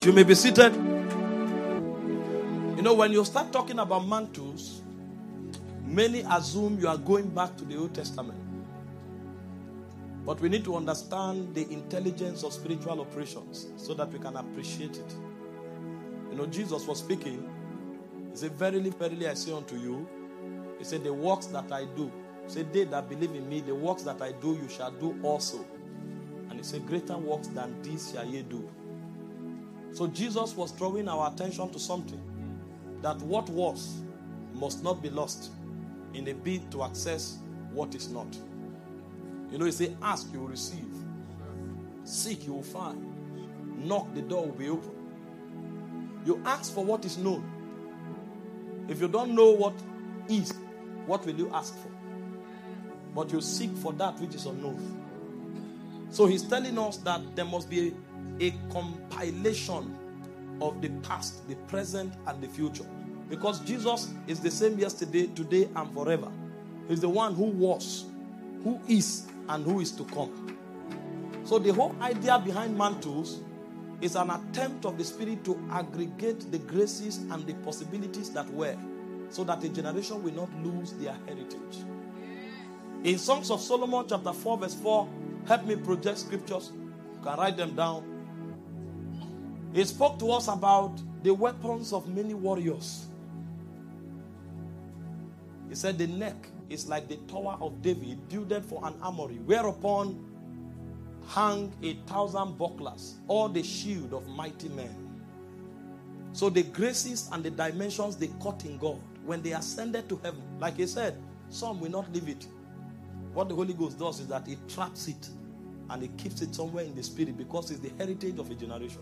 You may be seated. You know, when you start talking about mantles, many assume you are going back to the Old Testament. But we need to understand the intelligence of spiritual operations so that we can appreciate it. You know, Jesus was speaking. He said, verily, verily, I say unto you, he said, the works that I do, he said, they that believe in me, the works that I do, you shall do also. And he said, greater works than these shall ye do. So Jesus was drawing our attention to something, that what was must not be lost in a bid to access what is not. You know, he said, ask, you will receive. Seek, you will find. Knock, the door will be open. You ask for what is known. If you don't know what is, what will you ask for? But you seek for that which is unknown. So he's telling us that there must be a compilation of the past, the present, and the future. Because Jesus is the same yesterday, today, and forever. He's the one who was, who is, and who is to come. So the whole idea behind mantles is an attempt of the Spirit to aggregate the graces and the possibilities that were, so that a generation will not lose their heritage. In Songs of Solomon chapter 4 verse 4, help me project scriptures. You can write them down. He spoke to us about the weapons of many warriors. He said the neck is like the tower of David, builded for an armory, whereupon hang 1,000 bucklers, or the shield of mighty men. So the graces and the dimensions they caught in God, when they ascended to heaven, like he said, some will not leave it. What the Holy Ghost does is that it traps it and it keeps it somewhere in the spirit, because it's the heritage of a generation.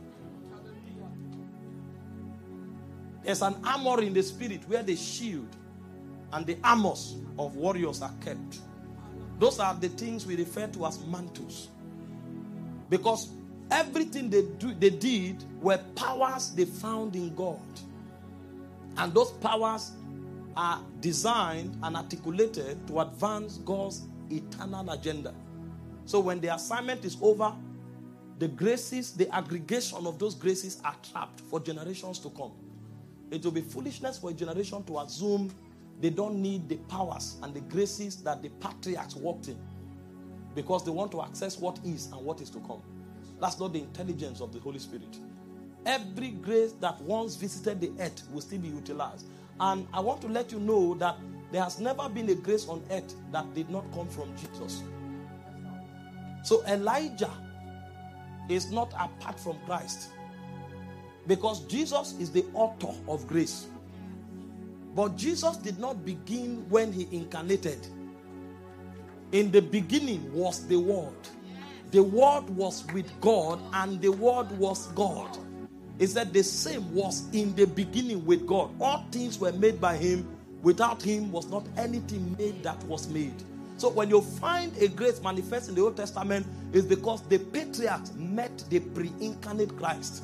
There's an armor in the spirit where the shield and the armors of warriors are kept. Those are the things we refer to as mantles. Because everything they did were powers they found in God. And those powers are designed and articulated to advance God's eternal agenda. So when the assignment is over, the graces, the aggregation of those graces are trapped for generations to come. It will be foolishness for a generation to assume they don't need the powers and the graces that the patriarchs walked in, because they want to access what is and what is to come. That's not the intelligence of the Holy Spirit. Every grace that once visited the earth will still be utilized. And I want to let you know that there has never been a grace on earth that did not come from Jesus. So Elijah is not apart from Christ, because Jesus is the author of grace. But Jesus did not begin when he incarnated. In the beginning was the Word. The Word was with God, and the Word was God. It said the same was in the beginning with God. All things were made by him. Without him was not anything made that was made. So when you find a grace manifest in the Old Testament, it's because the patriarchs met the pre-incarnate Christ.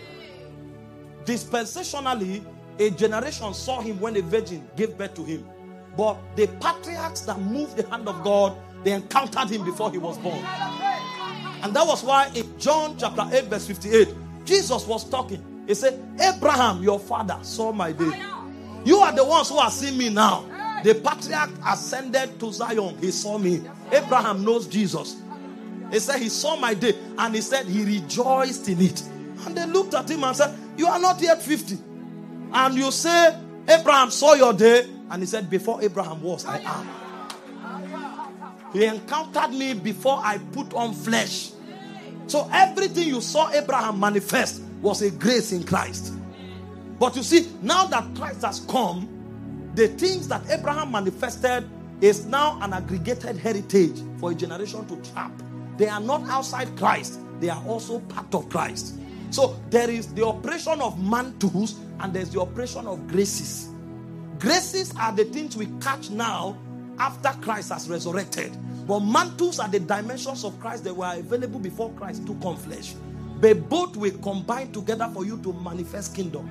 Dispensationally, a generation saw him when a virgin gave birth to him. But the patriarchs that moved the hand of God, they encountered him before he was born. And that was why in John chapter 8 verse 58, Jesus was talking. He said, Abraham, your father, saw my day. You are the ones who are seeing me now. The patriarch ascended to Zion. He saw me. Abraham knows Jesus. He said he saw my day, and he said he rejoiced in it. And they looked at him and said, you are not yet 50. And you say, Abraham saw your day. And he said, before Abraham was, I am. He encountered me before I put on flesh. So everything you saw Abraham manifest was a grace in Christ. But you see, now that Christ has come, the things that Abraham manifested is now an aggregated heritage for a generation to trap. They are not outside Christ. They are also part of Christ. So there is the operation of mantles, and there's the operation of graces. Graces are the things we catch now after Christ has resurrected. But mantles are the dimensions of Christ that were available before Christ took on flesh. But both will combine together for you to manifest kingdom.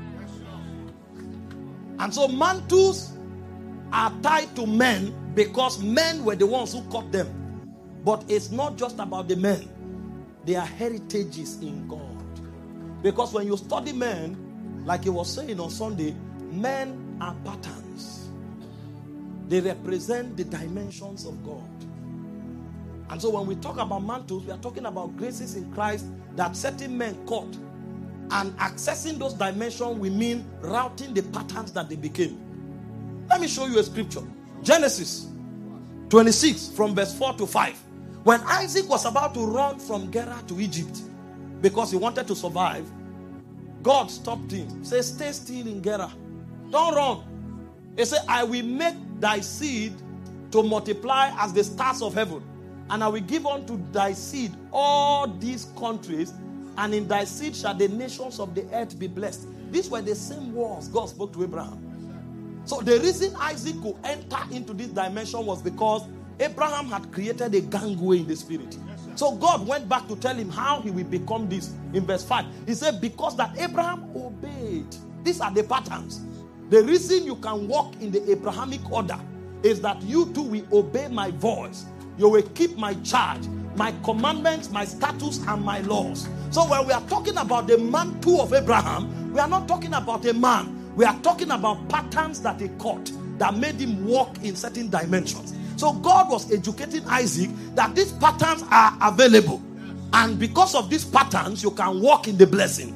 And so mantles are tied to men because men were the ones who caught them. But it's not just about the men. They are heritages in God. Because when you study men, like he was saying on Sunday, men are patterns. They represent the dimensions of God. And so when we talk about mantles, we are talking about graces in Christ that certain men caught. And accessing those dimensions, we mean routing the patterns that they became. Let me show you a scripture. Genesis 26 from verse 4 to 5. When Isaac was about to run from Gerar to Egypt because he wanted to survive, God stopped him. Say, stay still in Gerar. Don't run. He said, I will make thy seed to multiply as the stars of heaven. And I will give unto thy seed all these countries, and in thy seed shall the nations of the earth be blessed. These were the same words God spoke to Abraham. So the reason Isaac could enter into this dimension was because Abraham had created a gangway in the spirit. So God went back to tell him how he will become this. In verse 5, he said, because that Abraham obeyed. These are the patterns. The reason you can walk in the Abrahamic order is that you too will obey my voice. You will keep my charge, my commandments, my statutes, and my laws. So when we are talking about the mantle of Abraham, we are not talking about a man. We are talking about patterns that he caught that made him walk in certain dimensions. So God was educating Isaac that these patterns are available. And because of these patterns, you can walk in the blessing.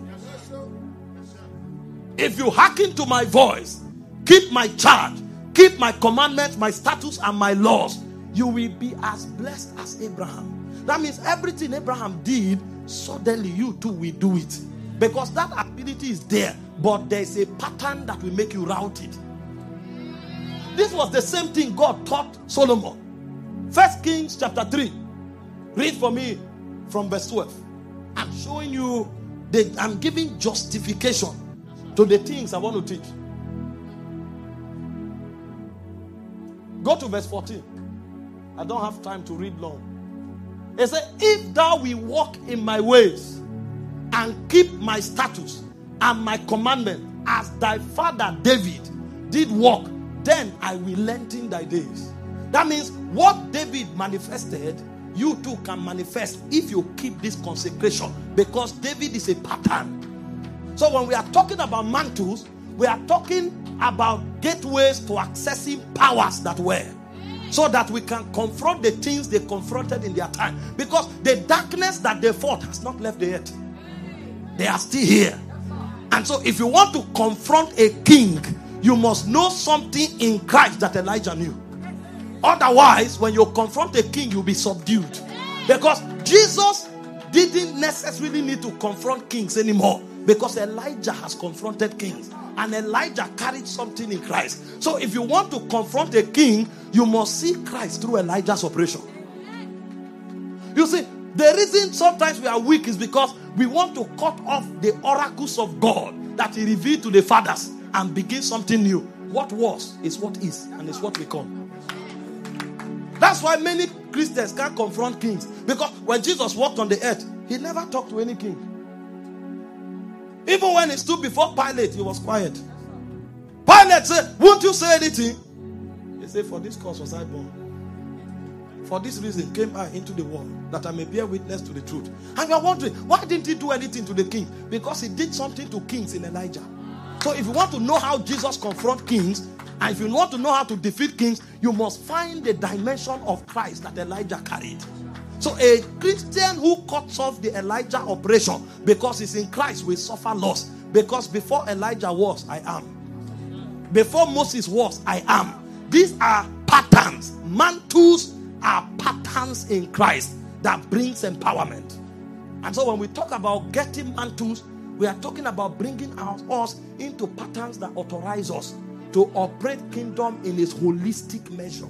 If you hearken to my voice, keep my charge, keep my commandments, my statutes, and my laws, you will be as blessed as Abraham. That means everything Abraham did, suddenly you too will do it. Because that ability is there, but there's a pattern that will make you route it. This was the same thing God taught Solomon. 1 Kings chapter 3. Read for me from verse 12. I'm showing you, I'm giving justification to the things I want to teach. Go to verse 14. I don't have time to read long. It said, if thou will walk in my ways and keep my statutes and my commandment as thy father David did walk, then I will lengthen thy days. That means what David manifested, you too can manifest if you keep this consecration, because David is a pattern. So when we are talking about mantles, we are talking about gateways to accessing powers that were, so that we can confront the things they confronted in their time. Because the darkness that they fought has not left the earth. They are still here. And so if you want to confront a king, you must know something in Christ that Elijah knew. Otherwise, when you confront a king, you'll be subdued. Because Jesus didn't necessarily need to confront kings anymore, because Elijah has confronted kings. And Elijah carried something in Christ. So if you want to confront a king, you must see Christ through Elijah's operation. You see, the reason sometimes we are weak is because we want to cut off the oracles of God that he revealed to the fathers and begin something new. What was is what is, and is what will come. That's why many Christians can't confront kings. Because when Jesus walked on the earth, he never talked to any king. Even when he stood before Pilate, he was quiet. Pilate said, won't you say anything? He said, for this cause was I born. For this reason came I into the world, that I may bear witness to the truth. And you are wondering, why didn't he do anything to the king? Because he did something to kings in Elijah. So if you want to know how Jesus confronted kings, and if you want to know how to defeat kings, you must find the dimension of Christ that Elijah carried. So a Christian who cuts off the Elijah operation because he's in Christ will suffer loss. Because before Elijah was, I am. Before Moses was, I am. These are patterns. Mantles are patterns in Christ that brings empowerment. And so when we talk about getting mantles, we are talking about bringing us into patterns that authorize us to operate kingdom in its holistic measure.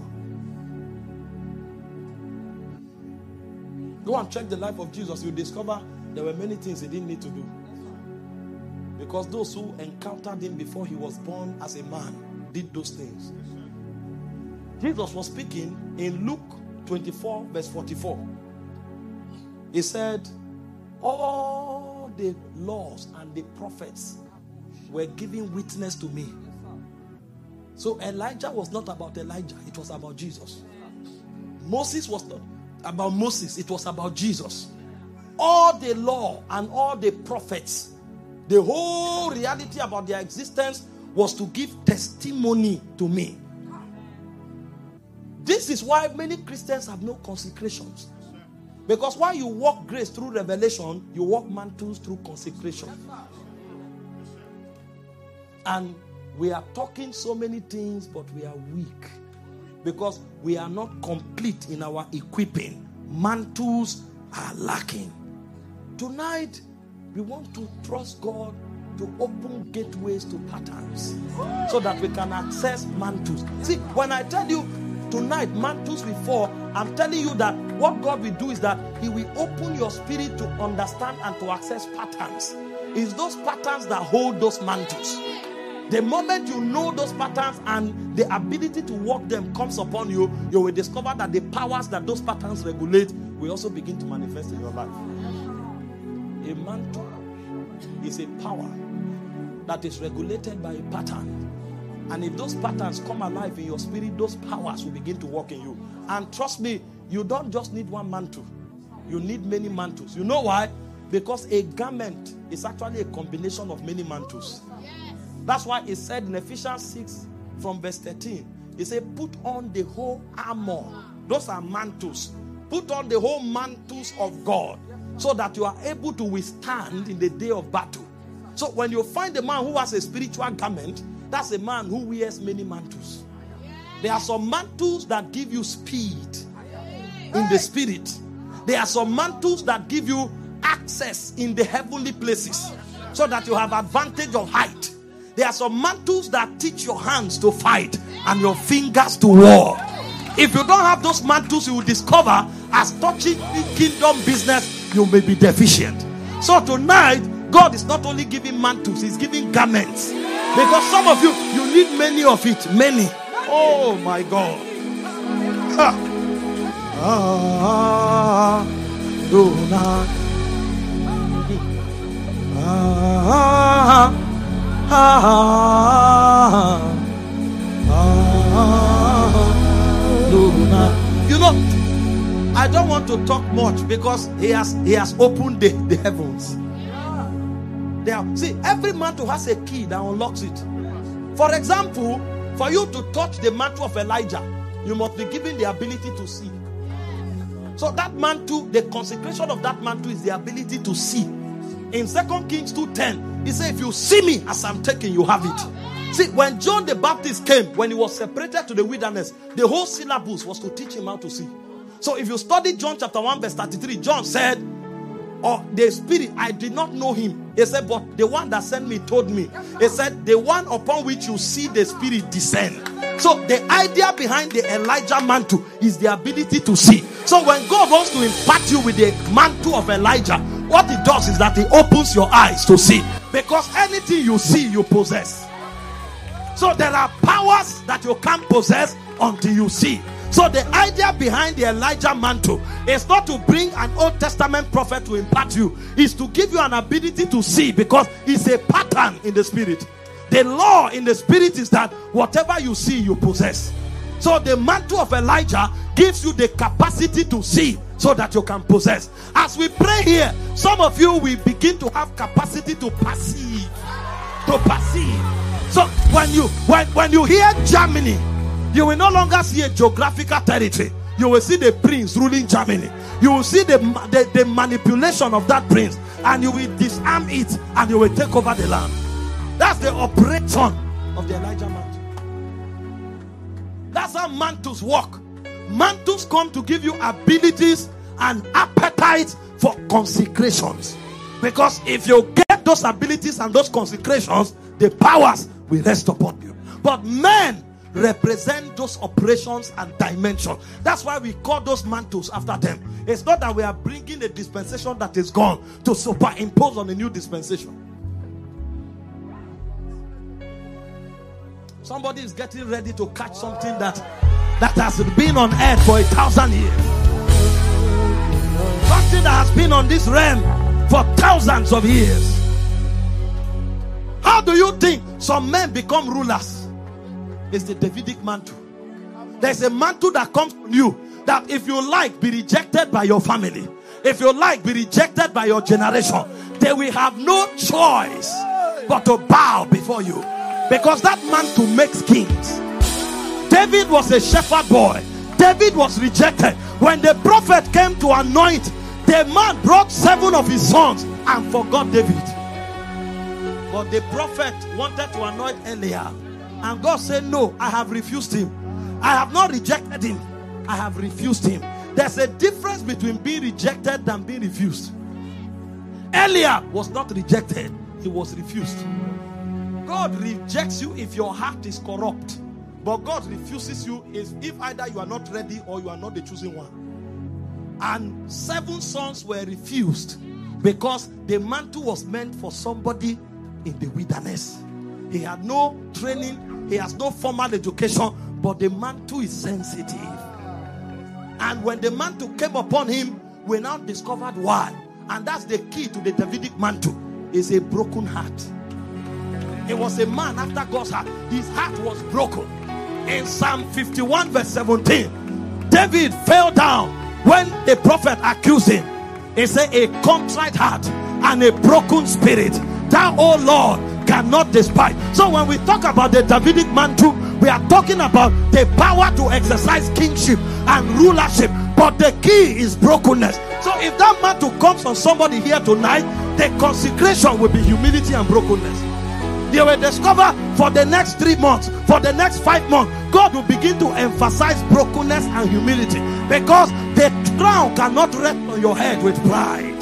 Go and check the life of Jesus. You'll discover there were many things he didn't need to do. Because those who encountered him before he was born as a man did those things. Jesus was speaking in Luke 24 verse 44. He said, all the laws and the prophets were giving witness to me. So Elijah was not about Elijah, it was about Jesus. Moses was not about Moses, it was about Jesus. All the law and all the prophets The whole reality about their existence was to give testimony to me. This is why many Christians have no consecrations. Because while you walk grace through revelation, you walk mantles through consecration. And we are talking so many things, but we are weak. Because we are not complete in our equipping. Mantles are lacking. Tonight, we want to trust God to open gateways to patterns so that we can access mantles. See, when I tell you tonight, mantles will fall, I'm telling you that what God will do is that He will open your spirit to understand and to access patterns. It's those patterns that hold those mantles. The moment you know those patterns and the ability to walk them comes upon you, you will discover that the powers that those patterns regulate will also begin to manifest in your life. A mantle is a power that is regulated by a pattern. And if those patterns come alive in your spirit, those powers will begin to work in you. And trust me, you don't just need one mantle. You need many mantles. You know why? Because a garment is actually a combination of many mantles. That's why it said in Ephesians 6 from verse 13, it said, put on the whole armor. Those are mantles. Put on the whole mantles of God so that you are able to withstand in the day of battle. So when you find a man who has a spiritual garment, that's a man who wears many mantles. There are some mantles that give you speed in the spirit. There are some mantles that give you access in the heavenly places so that you have advantage of height. There are some mantles that teach your hands to fight and your fingers to war. If you don't have those mantles, you will discover as touching kingdom business, you may be deficient. So tonight, God is not only giving mantles, He's giving garments. Because some of you need many of it. Many. Oh my God. You know, I don't want to talk much because he has opened the heavens. See, every mantle has a key that unlocks it. For example, for you to touch the mantle of Elijah, you must be given the ability to see. So that mantle, the consecration of that mantle is the ability to see. In 2 Kings 2:10, he said, if you see me as I'm taking, you have it. See, when John the Baptist came, when he was separated to the wilderness, the whole syllabus was to teach him how to see. So if you study John chapter 1 verse 33, John said, the Spirit, I did not know him. He said, but the one that sent me told me. He said, the one upon which you see the Spirit descend. So the idea behind the Elijah mantle is the ability to see. So when God wants to impart you with the mantle of Elijah, what He does is that He opens your eyes to see. Because anything you see, you possess. So there are powers that you can't possess until you see. So the idea behind the Elijah mantle is not to bring an Old Testament prophet to impart you. It's to give you an ability to see, because it's a pattern in the spirit. The law in the spirit is that whatever you see, you possess. So the mantle of Elijah gives you the capacity to see so that you can possess. As we pray here, some of you will begin to have capacity to perceive. To perceive. So when you hear Germany, you will no longer see a geographical territory. You will see the prince ruling Germany. You will see the manipulation of that prince, and you will disarm it, and you will take over the land. That's the operation of the Elijah mantle. That's how mantles work. Mantles come to give you abilities and appetite for consecrations. Because if you get those abilities and those consecrations, the powers will rest upon you. But men represent those operations and dimensions. That's why we call those mantles after them. It's not that we are bringing a dispensation that is gone to superimpose on a new dispensation. Somebody is getting ready to catch something that has been on earth for 1,000 years. Something that has been on this realm for thousands of years. How do you think some men become rulers? It's the Davidic mantle. There's a mantle that comes from you, that if you like, be rejected by your family. If you like, be rejected by your generation. they will have no choice but to bow before you. Because that mantle makes kings. David was a shepherd boy. David was rejected. When the prophet came to anoint, the man brought 7 of his sons and forgot David. But the prophet wanted to anoint Eliab. And God said, no, I have refused him. I have not rejected him. I have refused him. There's a difference between being rejected and being refused. Eliab was not rejected. He was refused. God rejects you if your heart is corrupt. But God refuses you if either you are not ready or you are not the chosen one. And 7 sons were refused because the mantle was meant for somebody in the wilderness. He had no training. He has no formal education. But the mantle is sensitive. And when the mantle came upon him, we now discovered why. And that's the key to the Davidic mantle. Is a broken heart. It was a man after God's heart. His heart was broken. In Psalm 51 verse 17, David fell down when the prophet accused him. He said, a contrite heart and a broken spirit, thou, O Lord, cannot despise. So when we talk about the Davidic mantle, we are talking about the power to exercise kingship and rulership. But the key is brokenness. So if that mantle comes on somebody here tonight, the consecration will be humility and brokenness. They will discover for the next 3 months, for the next 5 months, God will begin to emphasize brokenness and humility. Because the crown cannot rest on your head with pride.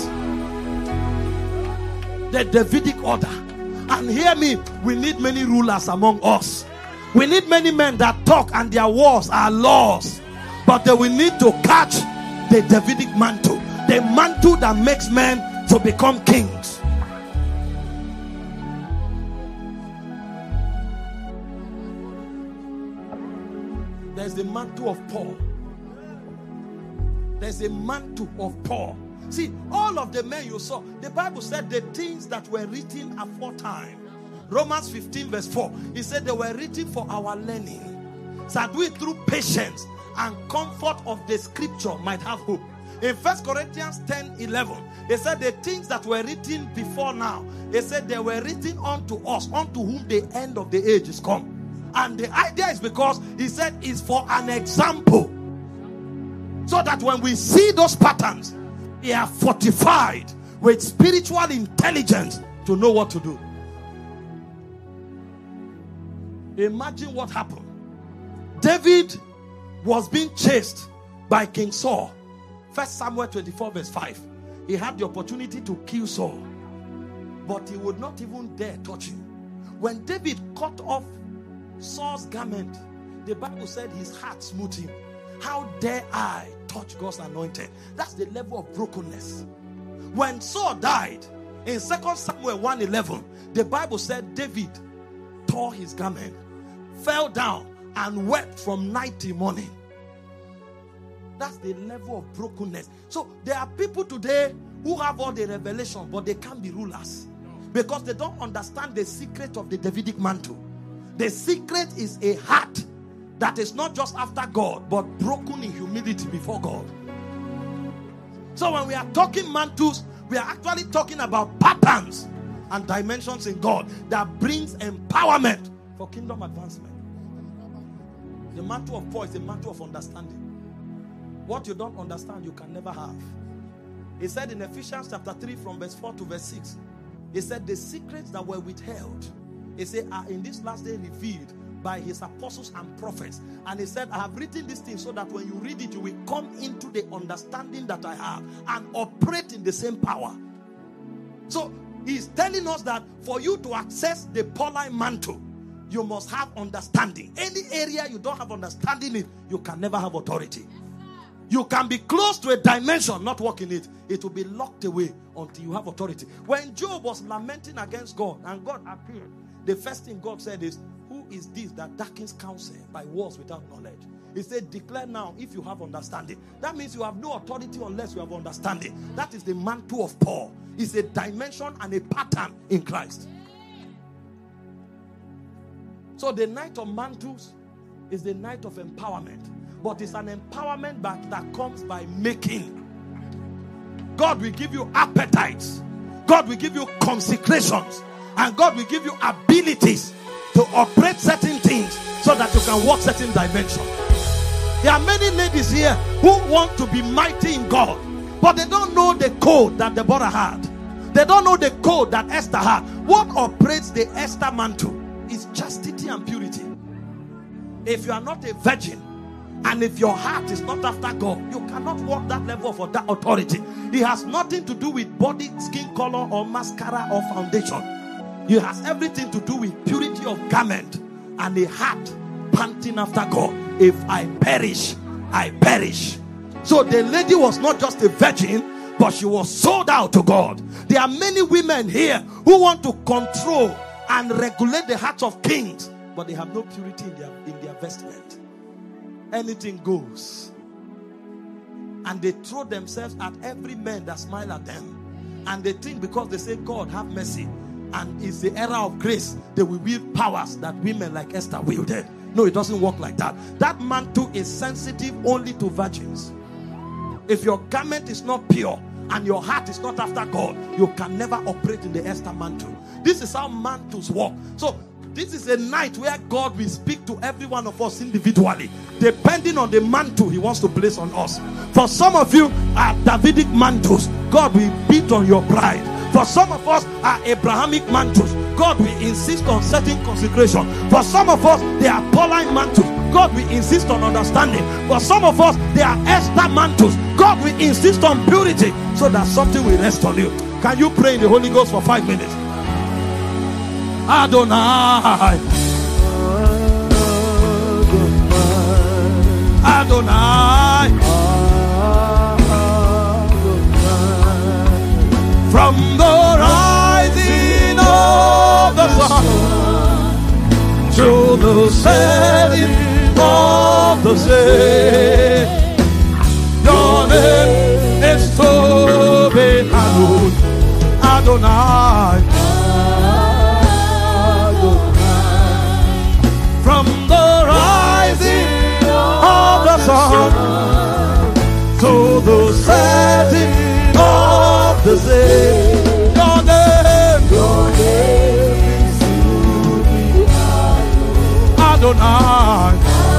The Davidic order. And hear me, we need many rulers among us. We need many men that talk and their words are laws. But they will need to catch the Davidic mantle. The mantle that makes men to become kings. There's the mantle of Paul. There's a mantle of Paul. See, all of the men you saw, the Bible said the things that were written aforetime. Romans 15 verse 4. He said they were written for our learning, so that we through patience and comfort of the scripture might have hope. In 1 Corinthians 10:11, he said the things that were written before now, he said they were written unto us, unto whom the end of the age is come. And the idea is because he said it's for an example. So that when we see those patterns, we are fortified with spiritual intelligence to know what to do. Imagine what happened. David was being chased by King Saul. 1 Samuel 24 verse 5. He had the opportunity to kill Saul, but he would not even dare touch him. When David cut off Saul's garment, the Bible said his heart smote him. How dare I touch God's anointed? That's the level of brokenness. When Saul died, in 2 Samuel 1:11, the Bible said David tore his garment, fell down, and wept from night till morning. That's the level of brokenness. So there are people today who have all the revelation, but they can't be rulers because they don't understand the secret of the Davidic mantle. The secret is a heart that is not just after God, but broken in humility before God. So when we are talking mantles, we are actually talking about patterns and dimensions in God that brings empowerment for kingdom advancement. The mantle of Paul is the mantle of understanding. What you don't understand, you can never have. He said in Ephesians chapter 3 from verse 4 to verse 6, he said the secrets that were withheld, he said, are in this last day revealed by his apostles and prophets. And he said, I have written these things so that when you read it, you will come into the understanding that I have and operate in the same power. So he's telling us that for you to access the Pauline mantle, you must have understanding. Any area you don't have understanding in, you can never have authority. You can be close to a dimension, not walk in it. It will be locked away until you have authority. When Job was lamenting against God and God appeared, the first thing God said is, who is this that darkens counsel by words without knowledge? He said, declare now if you have understanding. That means you have no authority unless you have understanding. That is the mantle of Paul. It's a dimension and a pattern in Christ. So the night of mantles is the night of empowerment. But it's an empowerment that comes by making. God will give you appetites. God will give you consecrations, and God will give you abilities to operate certain things so that you can walk certain dimensions. There are many ladies here who want to be mighty in God, but they don't know the code that Deborah had. They don't know the code that Esther had. What operates the Esther mantle is chastity and purity. If you are not a virgin, and if your heart is not after God, you cannot walk that level of that authority. It has nothing to do with body, skin color, or mascara, or foundation. It has everything to do with purity of garment and a heart panting after God. If I perish, I perish. So the lady was not just a virgin, but she was sold out to God. There are many women here who want to control and regulate the hearts of kings, but they have no purity in their vestment. Anything goes. And they throw themselves at every man that smile at them. And they think because they say, God have mercy, and it's the era of grace, they will wield powers that women like Esther wielded. No, it doesn't work like that. That mantle is sensitive only to virgins. If your garment is not pure and your heart is not after God, you can never operate in the Esther mantle. This is how mantles work. So this is a night where God will speak to every one of us individually, depending on the mantle he wants to place on us. For some of you are Davidic mantles. God will beat on your pride. For some of us are Abrahamic mantles. God will insist on certain consecration. For some of us, they are Pauline mantles. God will insist on understanding. For some of us, they are Esther mantles. God will insist on purity so that something will rest on you. Can you pray in the Holy Ghost for 5 minutes? Adonai, Adonai, from the rising of the sun to the setting of the same, your name is to be hallowed. Adonai, from the rising of the sun to the setting of the same, your name is to be hallowed. Adonai.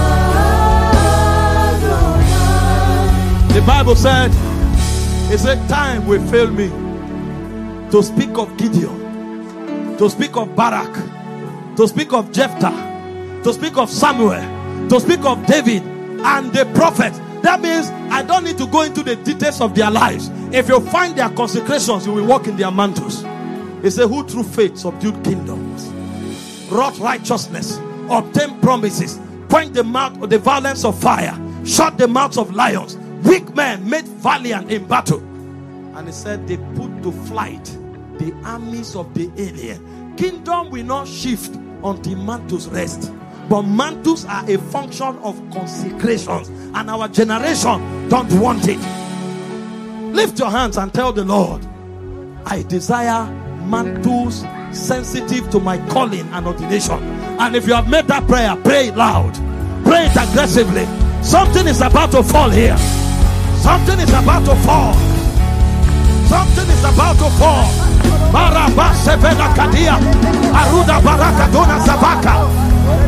The Bible said, it said, time will fail me to speak of Gideon, to speak of Barak, to speak of Jephthah, to speak of Samuel, to speak of David and the prophets. That means I don't need to go into the details of their lives. If you find their consecrations, you will walk in their mantles. It says, who through faith subdued kingdoms, wrought righteousness, obtained promises, quenched the mouth of the violence of fire, shut the mouths of lions, weak men made valiant in battle. And it said they put to flight the armies of the alien. Kingdom will not shift until mantles rest. But mantles are a function of consecrations, and our generation don't want it. Lift your hands and tell the Lord, I desire mantles sensitive to my calling and ordination. And if you have made that prayer, pray it loud, pray it aggressively. Something is about to fall here. Something is about to fall. Something is about to fall. Baraba Sevena Kadia, Aruda Barakadona Zabaka,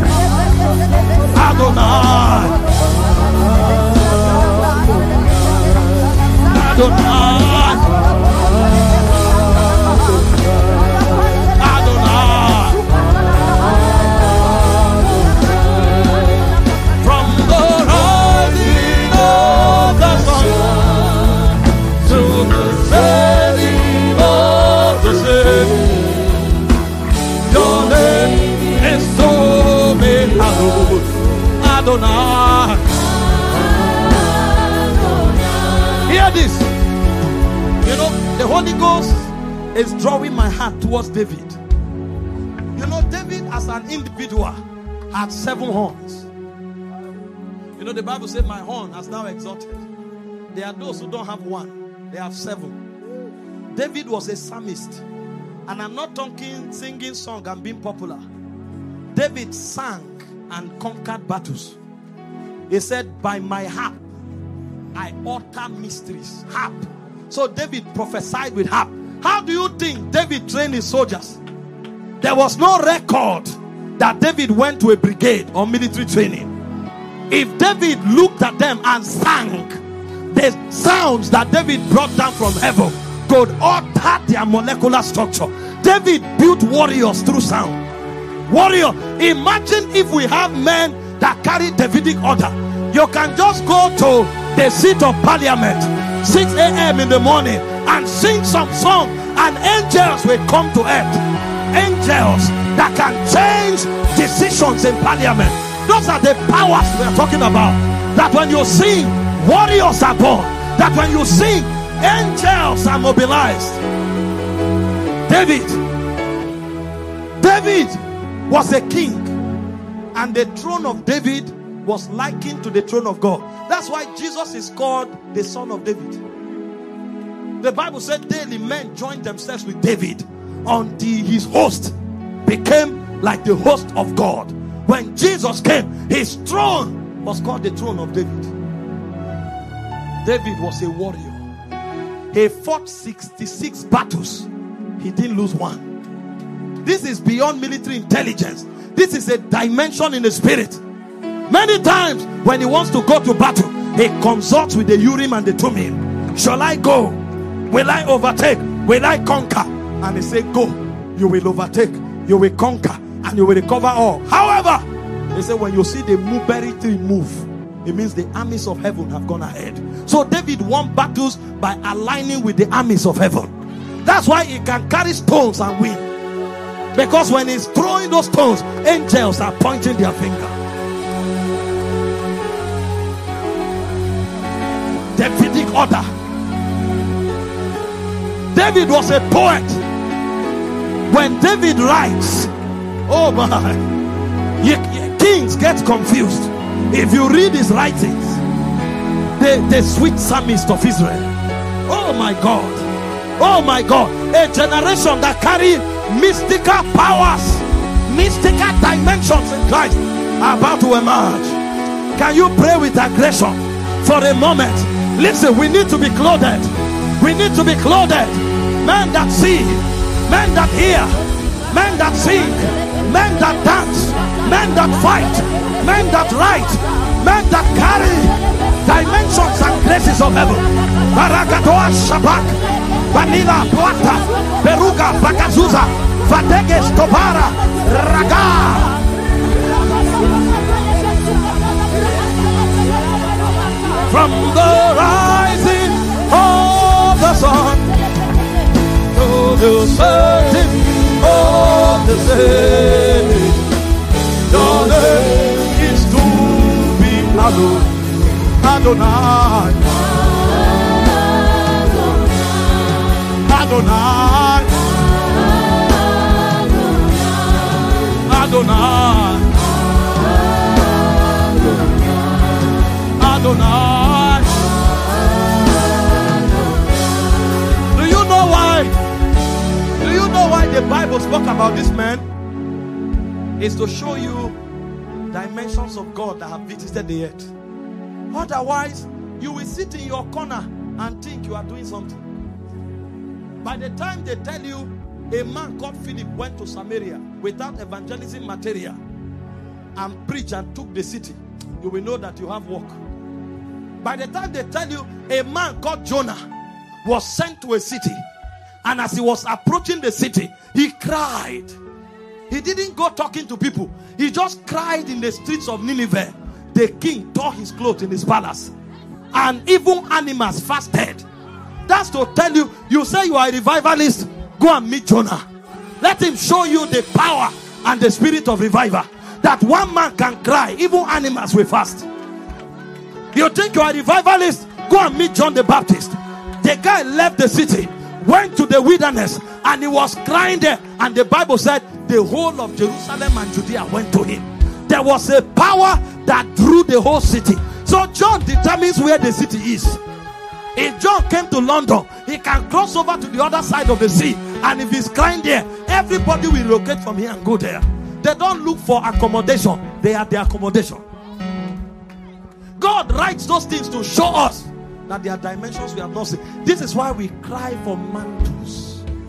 Adonai, Adonai, Adonai, from the rising of the sun to the setting of the same, your name is so made hallowed. Adonai. Hear this. You know, the Holy Ghost is drawing my heart towards David. You know, David as an individual had 7 horns. You know, the Bible said, my horn has now exalted. There are those who don't have 1, they have 7. David was a psalmist. And I'm not talking singing song and being popular. David sang and conquered battles. He said, by my harp I utter mysteries. Harp. So David prophesied with harp. How do you think David trained his soldiers? There was no record that David went to a brigade or military training. If David looked at them and sang, the sounds that David brought down from heaven could alter their molecular structure. David built warriors through sound. Warrior. Imagine if we have men that carry Davidic order. You can just go to the seat of parliament 6 a.m. in the morning and sing some song, and angels will come to earth. Angels that can change decisions in parliament. Those are the powers we are talking about. That when you sing, warriors are born. That when you sing, angels are mobilized. David was a king, and the throne of David was likened to the throne of God. That's why Jesus is called the Son of David. The Bible said daily men joined themselves with David until his host became like the host of God. When Jesus came, his throne was called the throne of David. David was a warrior. He fought 66 battles. He didn't lose one. This is beyond military intelligence. This is a dimension in the spirit. Many times when he wants to go to battle, he consults with the Urim and the Thummim. Shall I go? Will I overtake? Will I conquer? And he said, go. You will overtake, you will conquer, and you will recover all. However, they say when you see the mulberry tree move, it means the armies of heaven have gone ahead. So David won battles by aligning with the armies of heaven. That's why he can carry stones and win. Because when he's throwing those stones, angels are pointing their finger. Davidic order. David was a poet. When David writes, oh my, kings get confused. If you read his writings, the sweet psalmist of Israel. Oh my God. Oh my God. A generation that carry mystical powers, mystical dimensions in Christ are about to emerge. Can you pray with aggression for a moment? Listen, we need to be clothed. We need to be clothed. Men that see, men that hear, men that sing, men that dance, men that fight, men that write, men that carry dimensions and graces of heaven. Baragatoa Shabak, Vanilla Puata, Beruga Bakazuza, Vadeges Tobara, Raga. From the rising of the sun to the setting of the same, your name is to be hallowed, Adonai, Adonai, Adonai, Adonai. Do you know why the Bible spoke about this man? It's to show you dimensions of God that have visited the earth. Otherwise, you will sit in your corner and think you are doing something. By the time they tell you a man called Philip went to Samaria without evangelism material and preached and took the city, you will know that you have work. By the time they tell you a man called Jonah was sent to a city, and as he was approaching the city, he cried. He didn't go talking to people. He just cried in the streets of Nineveh. The king tore his clothes in his palace, and even animals fasted. That's to tell you, you say you are a revivalist, go and meet Jonah. Let him show you the power and the spirit of revival. That one man can cry, even animals will fast. You think you are a revivalist? Go and meet John the Baptist. The guy left the city, went to the wilderness, and he was crying there. And the Bible said the whole of Jerusalem and Judea went to him. There was a power that drew the whole city. So John determines where the city is. If John came to London, he can cross over to the other side of the sea. And if he's crying there, everybody will relocate from here and go there. They don't look for accommodation. They are the accommodation. God writes those things to show us that there are dimensions we have not seen. This is why we cry for mantles.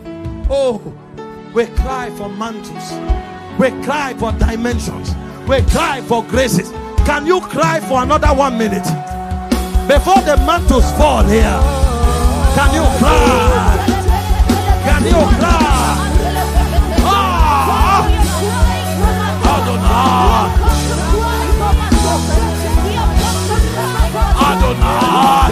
Oh, we cry for mantles. We cry for dimensions. We cry for graces. Can you cry for another 1 minute? Before the mantles fall here. Can you cry? Can you cry? Ah! Adonai. Adonai.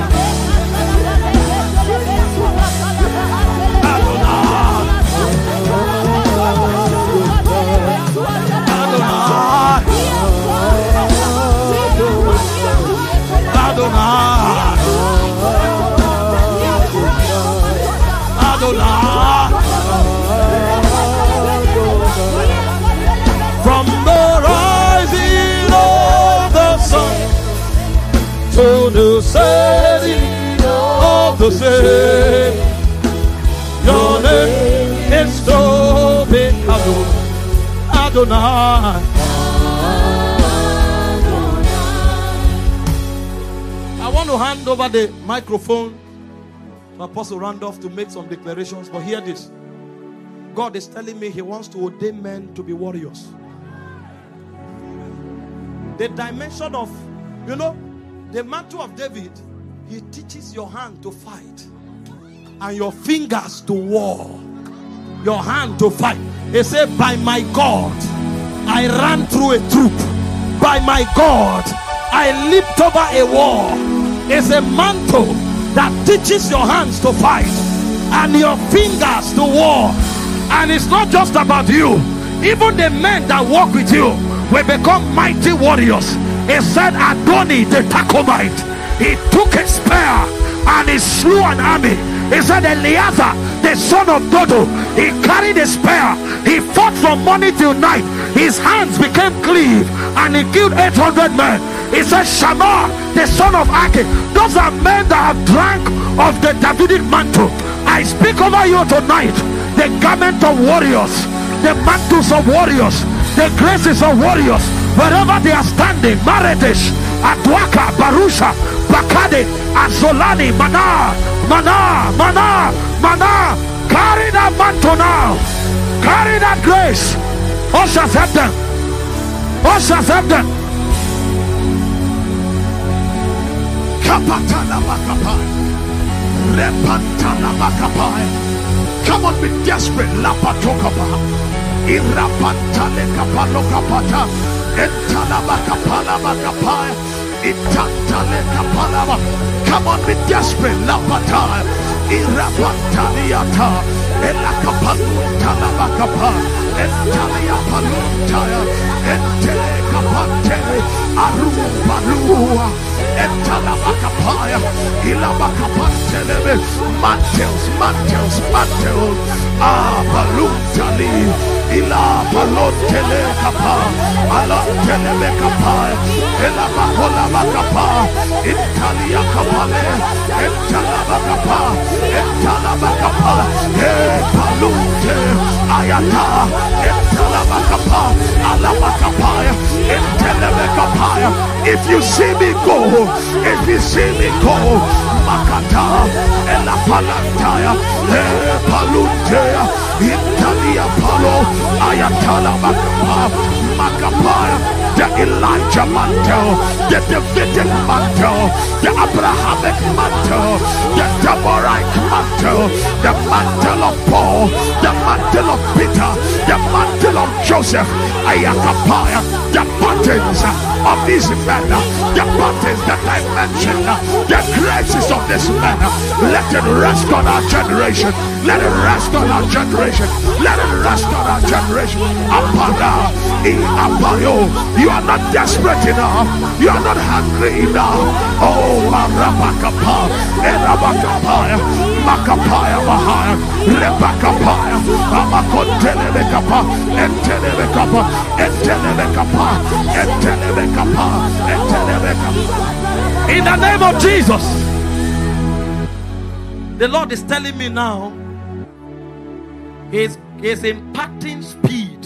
From the rising of the sun to the setting of the same, your name is to be Adonai. I want to hand over the microphone to Apostle Randolph to make some declarations, but hear this. God is telling me He wants to ordain men to be warriors. The dimension of, the mantle of David, he teaches your hand to fight and your fingers to war. Your hand to fight. He said, by my God, I ran through a troop. By my God, I leaped over a wall. It's a mantle that teaches your hands to fight and your fingers to war. And it's not just about you. Even the men that walk with you will become mighty warriors. He said, Adoni the Tachomite, he took a spear and he slew an army. He said, Eleazar the son of Dodo, he carried a spear. He fought from morning till night. His hands became cleave and he killed 800 men. He said, Shammah the son of Ake, those are men that have drank of the Davidic mantle. I speak over you tonight, the garment of warriors, the mantles of warriors, the graces of warriors, wherever they are standing. Maredesh, Adwaka, Barusha, Bakade, Azolani, Mana. Carry that mantle now. Carry that grace. Ushers, help them. Ushers, help them. Kapatana Bakapai. Repantana Bakapai. Come on, be desperate. Lapatokapa. Irapantale Kapalo Kapata. Entana Bakapala Bakapai. Itantale Kapalava. Come on, be desperate. Lapata. Irapantaliata. Elakapaluntala Bakapa. Entalia Paluntaya. Entele Kapantele. Arupalua. Entala Bakapaya. Ilabakapantelebe. Mantels. Baluntali. Ila Balontele Kapa. Alontelebe Kapa. Ela Bakola Bakapa. Italia Kapale. Entala Bakapa. Entala Bakapa. Palunte. Ayata. Entala Bakapa. Ala Bakapa. Entelebe Kapa. If you see me go, Makata, Ela Palantaya, Paluntea, Italia Palo, Ayatala Makapaya, the Elijah mantle, the Davidic mantle, the Abrahamic mantle, the Deborahite mantle, the mantle of Paul, the mantle of Peter, the mantle of Joseph, Ayakapaya, the buttons of these men, the buttons that I mentioned, the graces of this man, let it rest on our generation. Let it rest on our generation. Let it rest on our generation. Apana, Apayo. You are not desperate enough. You are not hungry enough. Oh, Marabakapa, Erabakapaya, Makapaya Mahaya, Rebakapaya, Amakontelebekapa, Entelebekapa, Entelebekapa, Entelebekapa, Entelebekapa. In the name of Jesus. The Lord is telling me now, He's imparting speed.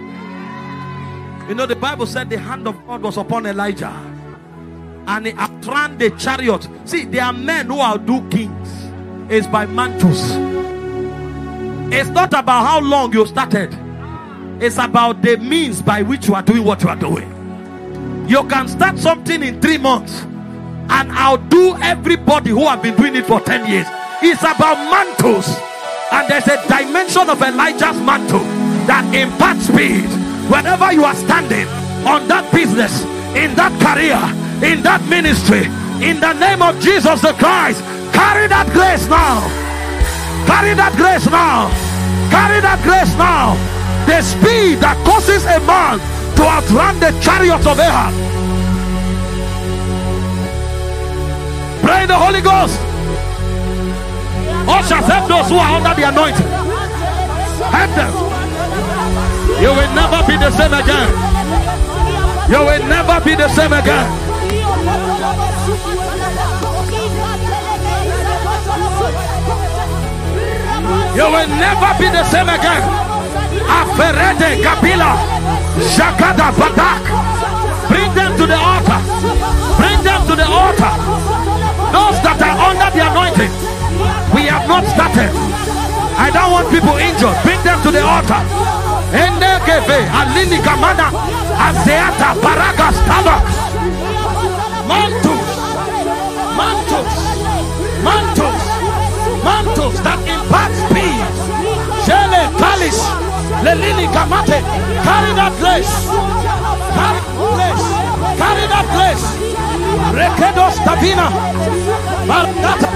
The Bible said the hand of God was upon Elijah and he outran the chariot. See, there are men who outdo kings. It's by mantles. It's not about how long you started. It's about the means by which you are doing what you are doing. You can start something in 3 months and outdo everybody who have been doing it for 10 years. It's about mantles. And there's a dimension of Elijah's mantle that imparts speed. Whenever you are standing on that business, in that career, in that ministry, in the name of Jesus the Christ, carry that grace now. Carry that grace now. Carry that grace now. The speed that causes a man to outrun the chariots of Ahab. Pray in the Holy Ghost. Ushers, help those who are under the anointing. Help them. You will never be the same again. You will never be the same again. You will never be the same again. Aferede Kabila Shakada Badak. Bring them to the altar. Bring them to the altar. Those that are under the anointing. We have not started. I don't want people injured. Bring them to the altar. Endekeve Alini Kamana Azeata Baragas Tabak. Mantles. Mantles. Mantles. Mantles that impart speed. Shele Kalis Lelini Kamate. Carry that grace. Carry grace. Carry that grace. Rekedos Tabina Barakata.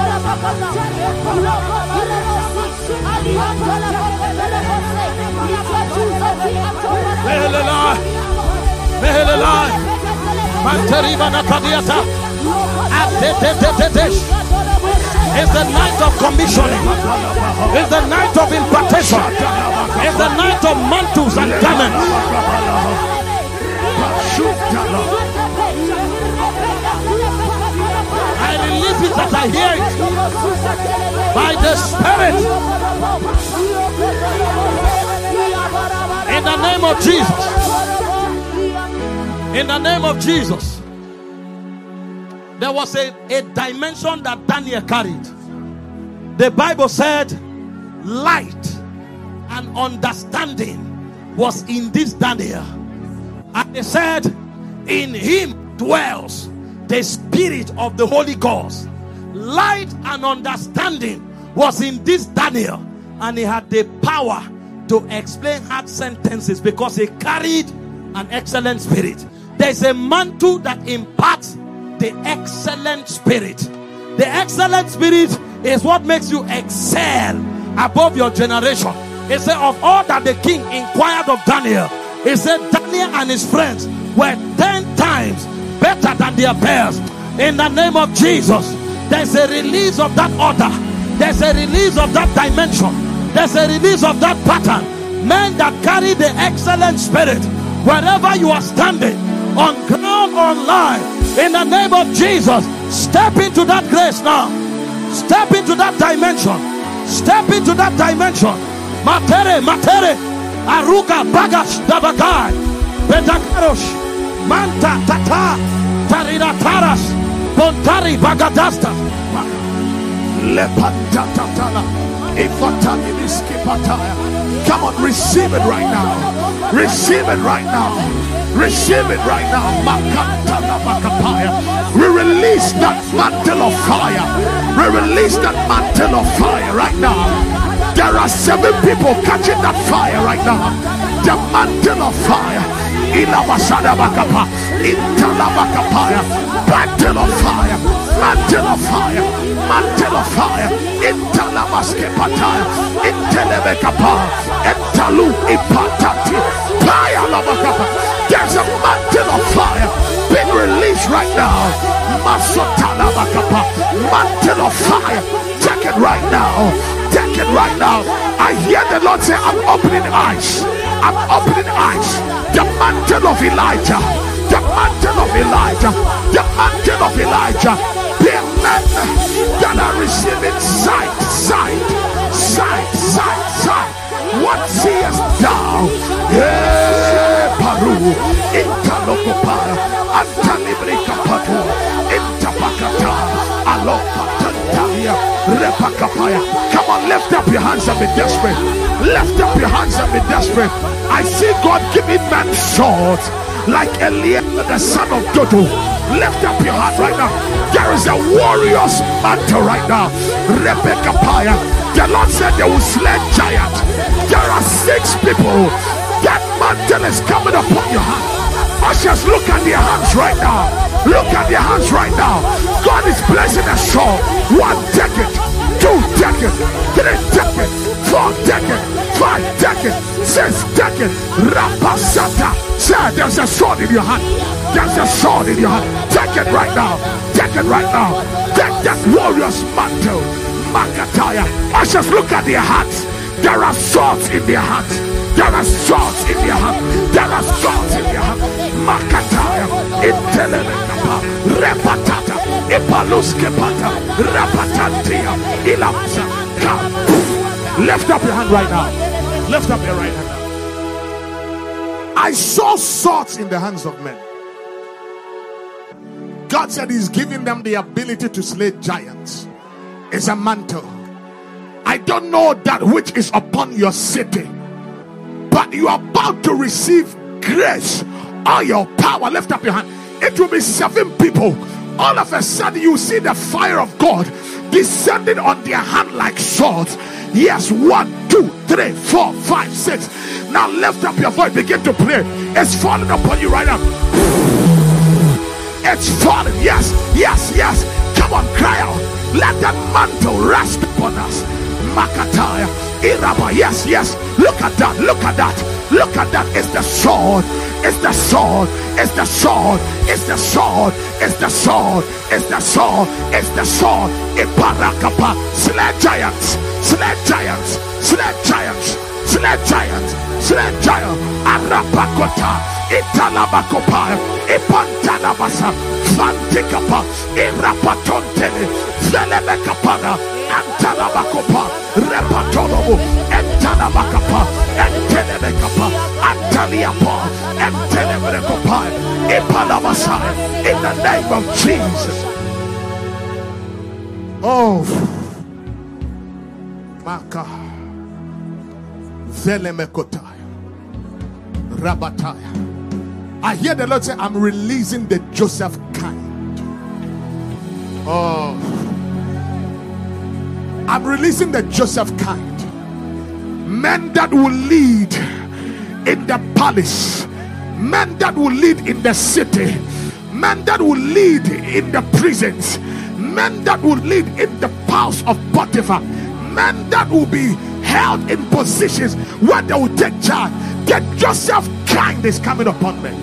Mehelelai Manteriba Nakadiata. It's the night of commissioning. It's the night of impartation. It's the night of mantles and garments. I release it as I hear it by the Spirit. In the name of Jesus. In the name of Jesus. There was a dimension that Daniel carried. The Bible said light and understanding was in this Daniel. And it said in him dwells the Spirit of the Holy Ghost. Light and understanding was in this Daniel. And he had the power to explain hard sentences because he carried an excellent spirit. There's a mantle that imparts the excellent spirit. The excellent spirit is what makes you excel above your generation. It said of all that the king inquired of Daniel, he said Daniel and his friends were 10 times better than their peers. In the name of Jesus, there's a release of that order. There's a release of that dimension. There's a release of that pattern. Men that carry the excellent spirit, wherever you are standing, on ground, online, in the name of Jesus, step into that grace now. Step into that dimension. Step into that dimension. Matere, Aruga, Bagash, Dabagai, Bedakarosh, Manta, Tata, Tarina Taras, Bontari, Bagadasta, Lepantatala, Ifatani Miskipataya. Come on, receive it right now. Receive it right now. Receive it right now. We release that mantle of fire. We release that mantle of fire right now. There are 7 people catching that fire right now. The mantle of fire. Ilabashadabakapa. Intalabakapaya. Mantle of fire. Mantle of fire. Mantle of fire. Intalabaskepataya. Intelebekapa. Entalu ipatati. Fire labakapa. There's a mantle of fire being released right now. Masotalabakapa. Mantle of fire. Take it right now. Take it right now. I hear the Lord say, I'm opening eyes. I'm opening eyes. The mantle of Elijah. The mantle of Elijah. The mantle of Elijah. The men that are receiving sight. What seest thou? Paru. Intalokopara. Antalibrika patu. Intapakata. Alopatantaya. Come on, lift up your hands and be desperate. Lift up your hands and be desperate. I see God giving man swords like Eliab, the son of Dodo. Lift up your hand right now. There is a warrior's mantle right now. Rebecca Paya. The Lord said they will slay giant. There are 6 people. That mantle is coming upon your hand. Ushers, look at their hands right now. Look at their hands right now. God is blessing a sword. 1 decade, 2 decades, 3 decades, 4 decades, 5 decades, 6 decades. Rapasata. Sir, there's a sword in your hand. There's a sword in your hand. Take it right now. Take it right now. Take that warrior's mantle. Makataya. Ushers, look at their hands. There are swords in their hands. There are swords in their hands. There are swords in their hands. Makataya. Intelemekapa. Repatata. Ipaluskepata. Rapatantia. Ilamsa. Lift up your hand right now. Lift up your right hand now. I saw swords in the hands of men. God said he's giving them the ability to slay giants. It's a mantle. I don't know that which is upon your city, but you are about to receive grace. All your power. Lift up your hand. It will be 7 people. All of a sudden you see the fire of God descending on their hand like swords. Yes, 1, 2, 3, 4, 5, 6. Now lift up your voice. Begin to pray. It's falling upon you right now. It's falling. Yes, yes, yes. Come on, cry out. Let that mantle rest upon us. Makataya. Iraba. Yes, yes. Look at that. Look at that. Look at that. It's the sword. It's the sword. It's the sword. It's the sword. It's the sword. It's the sword. It's the sword. Iparakapa. Slay giants. Slay giants. Slay giants. Slay giants. Slay giants. Arapakota. Italabakopa. Ipantalabasa. Fantikapa. Irapatontele. Zelebekapara. Antalabakopa. Repatolobo. Entalabakapa. Entelebekapa. Antaliapa. Entelebekapa. Ipalabasa. In the name of Jesus. Oh. Maka. Zelemekotaya. Rabataya. I hear the Lord say, I'm releasing the Joseph kind. Oh. I'm releasing the Joseph kind. Men that will lead in the palace. Men that will lead in the city. Men that will lead in the prisons. Men that will lead in the house of Potiphar. Men that will be held in positions where they will take charge. The Joseph kind is coming upon me.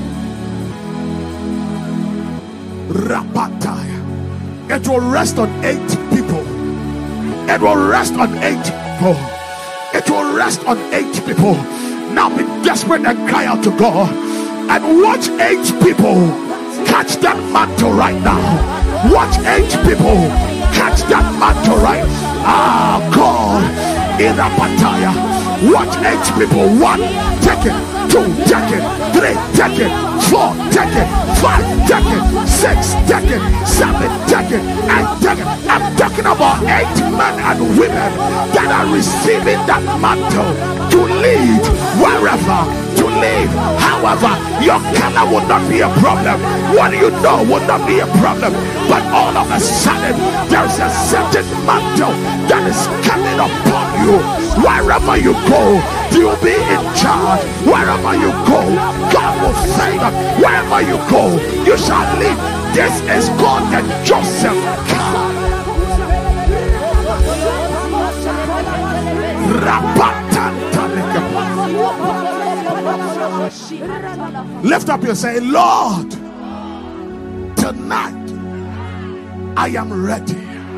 Rapataya. It will rest on 8 people. It will rest on 8 people. It will rest on 8 people. Now be desperate and cry out to God and watch 8 people catch that mantle right now. Watch 8 people catch that mantle right. Ah, God. Irapataya. Watch 8 people. 1 take it, 2 take it, 3 take it, 4 take it, 5 take it, 6 take it, 7 take it, 8 take it. I'm talking about 8 men and women that are receiving that mantle to lead wherever, to lead. However, your color will not be a problem. What you know will not be a problem. But all of a sudden, there's a certain mantle that is coming upon you. Wherever you go, you'll be in charge. Wherever you go, God will favor. Wherever you go, you shall live. This is called the Joseph kind. Lift up your say, Lord, tonight I am ready.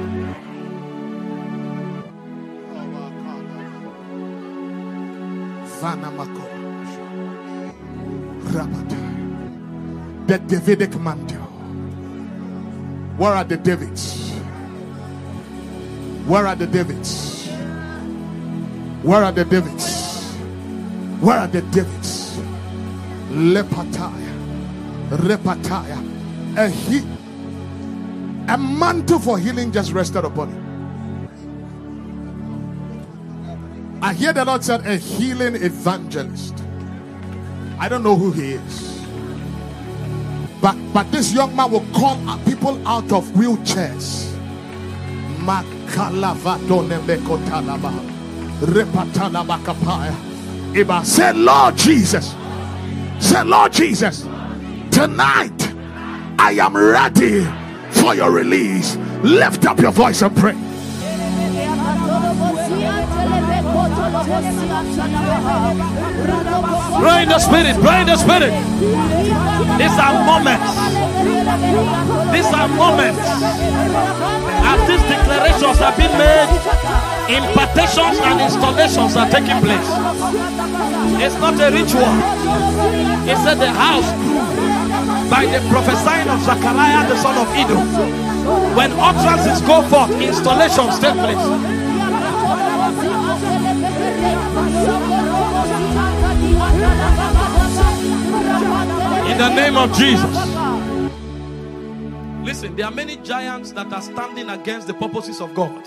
The Davidic mantle. Where are the Davids? Where are the Davids? Where are the Davids? Where are the Davids? Lepataya, repataya. A mantle for healing just rested upon him. I hear the Lord said a healing evangelist. I don't know who he is. But this young man will call people out of wheelchairs. Say, Lord Jesus. Say, Lord Jesus, tonight I am ready for your release. Lift up your voice and pray. Pray in the spirit, pray in the spirit. These are moments. These are moments. As these declarations have been made, impartations and installations are taking place. It's not a ritual. It's at the house by the prophesying of Zechariah the son of Iddo. When utterances go forth, installations take place. In the name of Jesus. Listen, there are many giants that are standing against the purposes of God.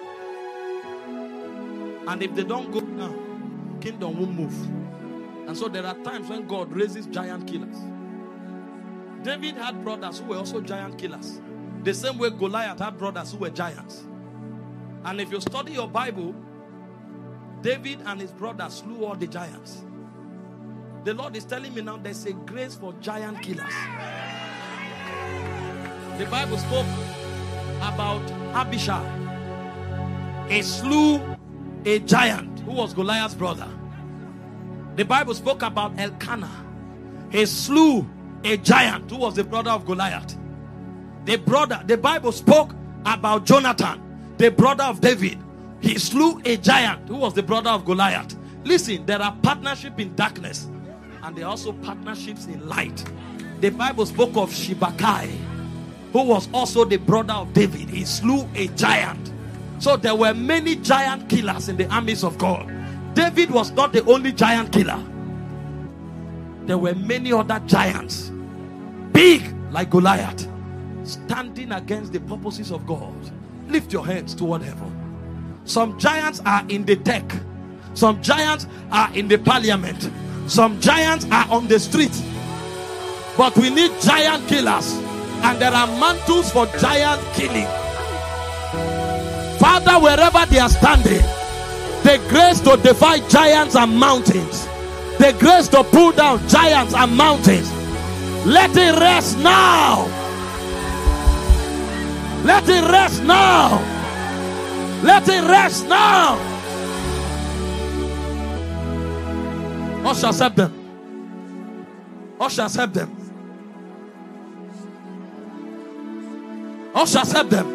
And if they don't go now, kingdom won't move. And so there are times when God raises giant killers. David had brothers who were also giant killers. The same way Goliath had brothers who were giants. And if you study your Bible, David and his brothers slew all the giants. The Lord is telling me now there's a grace for giant killers. The Bible spoke about Abishai. He slew a giant who was Goliath's brother. The Bible spoke about Elkanah. He slew a giant who was the brother of Goliath. The Bible spoke about Jonathan, the brother of David. He slew a giant who was the brother of Goliath. Listen, there are partnerships in darkness and there are also partnerships in light. The Bible spoke of Shibakai, who was also the brother of David. He slew a giant. So there were many giant killers in the armies of God. David was not the only giant killer. There were many other giants, big like Goliath, standing against the purposes of God. Lift your hands toward heaven. Some giants are in the tech. Some giants are in the parliament. Some giants are on the street. But we need giant killers. And there are mantles for giant killing. Father, wherever they are standing, the grace to defy giants and mountains, the grace to pull down giants and mountains, let it rest now. Let it rest now. Let it rest now. Ushers, help them. Ushers, help them. Ushers, help them.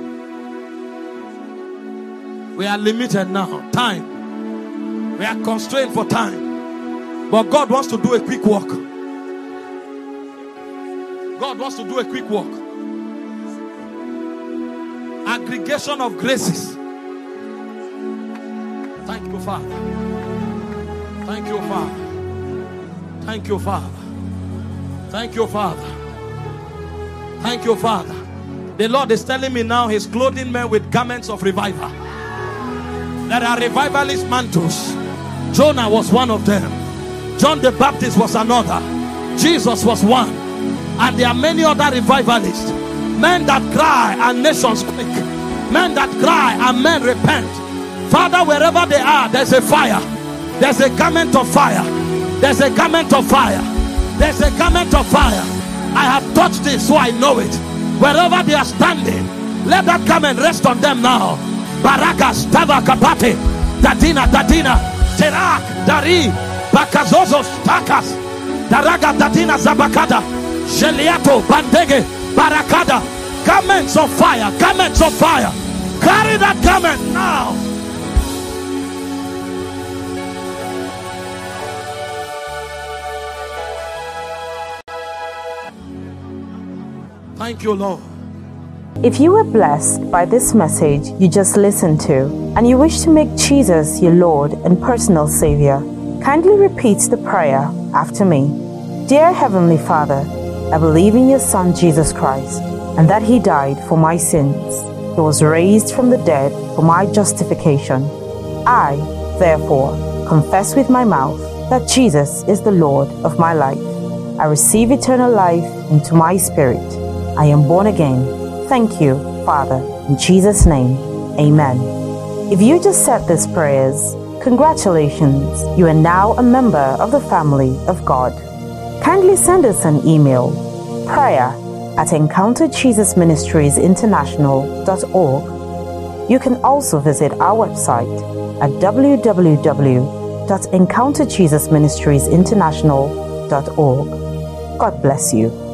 We are limited now. Time. We are constrained for time. But God wants to do a quick walk. God wants to do a quick walk. Aggregation of graces. Thank you, Father. Thank you, Father. Thank you, Father. Thank you, Father. Thank you, Father. The Lord is telling me now He's clothing men with garments of revival. There are revivalist mantles. Jonah was one of them. John the Baptist was another. Jesus was one. And there are many other revivalists. Men that cry and nations quake. Men that cry and men repent. Father, wherever they are, there's a fire. There's a garment of fire. There's a garment of fire. There's a garment of fire. I have touched this, so I know it. Wherever they are standing, let that garment rest on them now. Barakas, Tava Kapate, Dadina, Terak, Dari, Bakazozos, Takas, Daraga, Dadina, Zabakada, Sheliato, Bandege, Barakada. Garments of fire, garments of fire. Carry that garment now. Thank you, Lord. If you were blessed by this message you just listened to, and you wish to make Jesus your Lord and personal Savior, kindly repeat the prayer after me. Dear Heavenly Father, I believe in your Son Jesus Christ, and that He died for my sins. He was raised from the dead for my justification. I, therefore confess with my mouth that Jesus is the Lord of my life. I receive eternal life into my spirit. I am born again. Thank you, Father, in Jesus' name. Amen. If you just said these prayers, congratulations, you are now a member of the family of God. Kindly send us an email, prayer@encounterjesusministriesinternational.org. You can also visit our website at www.encounterjesusministriesinternational.org. God bless you.